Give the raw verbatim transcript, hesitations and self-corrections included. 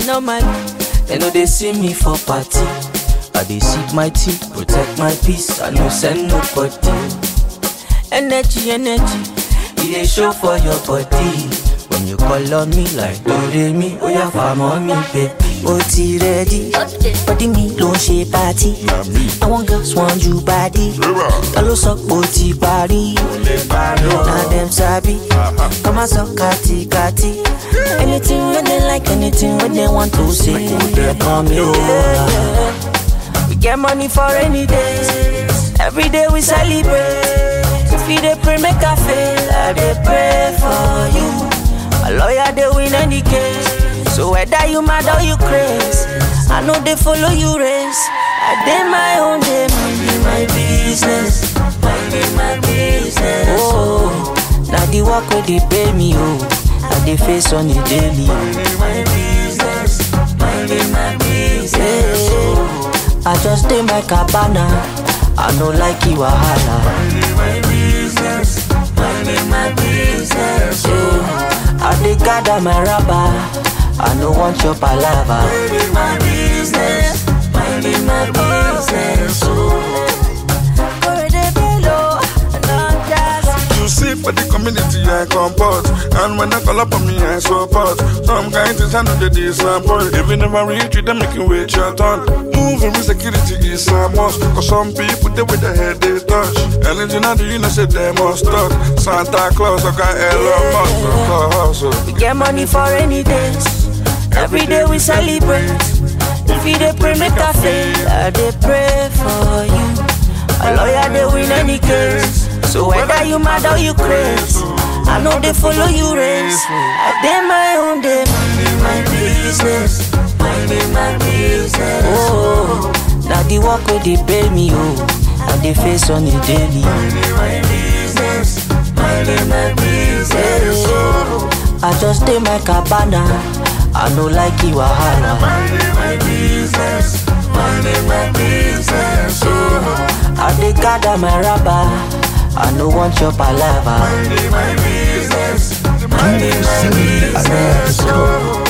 normally, they know they see me for party. I dey sip my tea, protect my peace. I no send nobody. Energy, energy, it dey show for your body. When you call on me like Doremi, oh yeah, fam on me, baby. Oh, ti ready? Body me don't shape party. I want girls want you body. Kalo sok boti body. Now them sabi. Come and suck kati kati. Anything when they like, anything when they want to say, they call me over. We get money for any days. Every day we celebrate. If you dey pray, make a fail. I dey pray for you. A lawyer, they win any case. So whether you mad or you crazy, I know they follow you race. I did my own day, minding my business, minding my business. Oh, now the work where they pay me, oh, I they face on the daily. Minding my business, minding my business. Oh, I just did my cabana, I know like you a holla. Minding my business, minding my business. Oh, I dey gather my rubber, I no want your palava. Minding my business, minding my business. You see for the community I comport, and when I call up on me I support. Some kind things I know they disappoint. If you never reach you, they make you wait your turn. Moving with security is a must, cause some people they with their head they touch. Anything I do, you know say they must talk. Santa Claus, I got Elon Musk. We get money for any days. Every day we celebrate. If you dey pray, make a fail. I dey pray for you. A lawyer, they win any case. So whether you mad or you crazy, I know they follow you race. I did my own day, minding my business, minding my business. Oh, now the work where they pay me, oh, and they face on the daily. Minding my business, minding my business. Oh, I just did my cabana, I know like you a holla. Minding my business, minding my business. Oh, I dey gather my rubber, I no want your palava. Minding my business, minding my business.